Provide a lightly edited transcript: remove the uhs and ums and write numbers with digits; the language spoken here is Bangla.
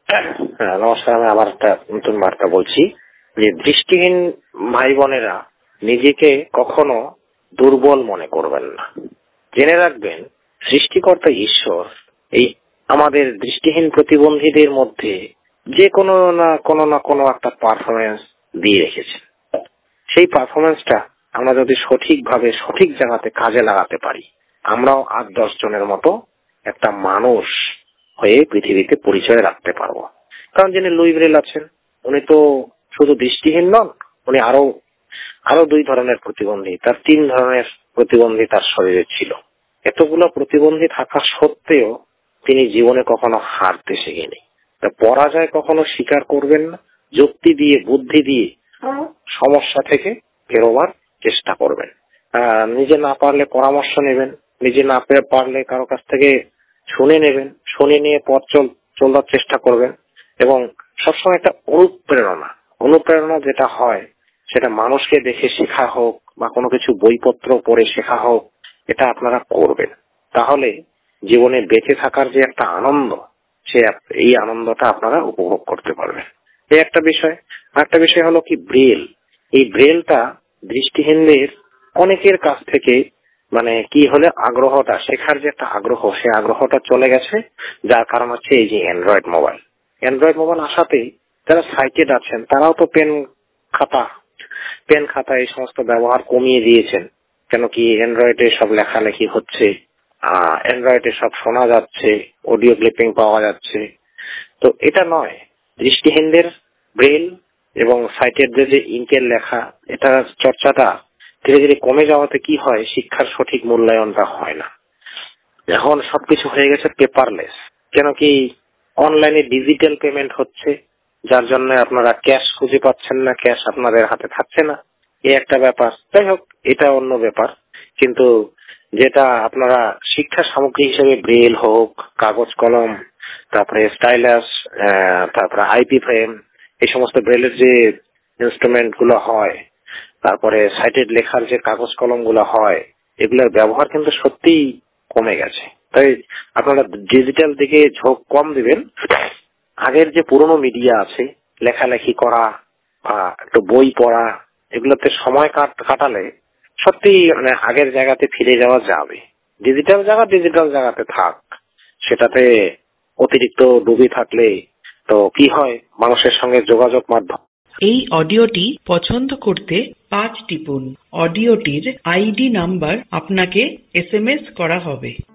হ্যাঁ, নমস্কার। আমি আবার একটা নতুন বার্তা বলছি যে দৃষ্টিহীন ভাই বোনেরা নিজেকে কখনো দুর্বল মনে করবেন না। জেনে রাখবেন, সৃষ্টিকর্তা ঈশ্বর এই আমাদের দৃষ্টিহীন প্রতিবন্ধীদের মধ্যে যে কোনো না কোনো একটা পারফরমেন্স দিয়ে রেখেছেন। সেই পারফরমেন্সটা আমরা যদি সঠিকভাবে সঠিক জায়গাতে কাজে লাগাতে পারি, আমরাও 8-10 জনের মতো একটা মানুষ হয়ে পৃথিবীতে পরিচয় রাখতে পারবো। কারণ যিনি লুই ব্রেল আছেন, উনি তো শুধু দৃষ্টিহীন নন, উনি আরো 2 ধরনের প্রতিবন্ধী, তার 3 ধরনের প্রতিবন্ধী তার শরীরে ছিল। এতগুলো প্রতিবন্ধী থাকা সত্ত্বেও তিনি জীবনে কখনো হারতে শেখেনি। তা পরাজয় কখনো স্বীকার করবেন না, যুক্তি দিয়ে বুদ্ধি দিয়ে সমস্যা থেকে বেরোবার চেষ্টা করবেন। নিজে না পারলে পরামর্শ নেবেন, নিজে না পারলে কারো কাছ থেকে শুনে নেবেন, শুনে নিয়ে পথ চলার চেষ্টা করবেন। এবং সবসময় একটা অনুপ্রেরণা যেটা হয় সেটা মানুষকে দেখে শেখা হোক বা কোনো কিছু বইপত্র পড়ে শেখা হোক, এটা আপনারা করবেন। তাহলে জীবনে বেঁচে থাকার যে একটা আনন্দ, এই আনন্দটা আপনারা উপভোগ করতে পারবেন। এই একটা বিষয়। আরেকটা বিষয় হলো কি, ব্রেল। এই ব্রেলটা দৃষ্টিহীনদের অনেকের কাছ থেকে কি হলে আগ্রহটা, শেখার যে একটা আগ্রহ, সেই আগ্রহটা চলে গেছে। যার কারণ হচ্ছে এই যে অ্যান্ড্রয়েড মোবাইল আসাতেই যারা সাইটেড আছেন তারাও তো পেন খাতা এই সমস্ত ব্যবহার কমিয়ে দিয়েছেন। কেন কি, অ্যান্ড্রয়েডে সব লেখালেখি হচ্ছে, অ্যান্ড্রয়েডে সব শোনা যাচ্ছে, অডিও ক্লিপিং পাওয়া যাচ্ছে। তো এটা নয়, দৃষ্টিহীনদের ব্রেল এবং সাইটেডদের যে ইঙ্কের লেখা, এটা চর্চাটা ধীরে ধীরে কমে যাওয়াতে কি হয়, শিক্ষার সঠিক মূল্যায়নটা হয় না। এখন সবকিছু হয়ে গেছে পেপারলেস। কেন কি, অনলাইনে ডিজিটাল পেমেন্ট হচ্ছে, যার জন্য আপনারা ক্যাশ খুঁজে পাচ্ছেন না, ক্যাশ আপনাদের হাতে থাকছে না। এই একটা ব্যাপার। যাই হোক, এটা অন্য ব্যাপার। কিন্তু যেটা আপনারা শিক্ষা সামগ্রী হিসেবে ব্রেল হোক, কাগজ কলম, তারপরে স্টাইলাস, তারপরে আইপি ফ্রেম, এই সমস্ত ব্রেলের যে ইনস্ট্রুমেন্ট গুলো হয়, তারপরে সাইটেড লেখার যে কাগজ কলম গুলো হয়, এগুলোর ব্যবহার কিন্তু সত্যিই কমে গেছে। তাই আপনারা ডিজিটাল দিকে ঝোঁক কম দিবেন। আগের যে পুরনো মিডিয়া আছে, লেখালেখি করা বা একটু বই পড়া, এগুলোতে সময় কাটালে সত্যি আগের জায়গাতে ফিরে যাওয়া যাবে। ডিজিটাল জায়গাতে থাক, সেটাতে অতিরিক্ত ডুবে থাকলে তো কি হয়, মানুষের সঙ্গে যোগাযোগ মাধ্যম। এই অডিওটি পছন্দ করতে 5 টিপুন। অডিওটির আইডি নাম্বার আপনাকে SMS করা হবে।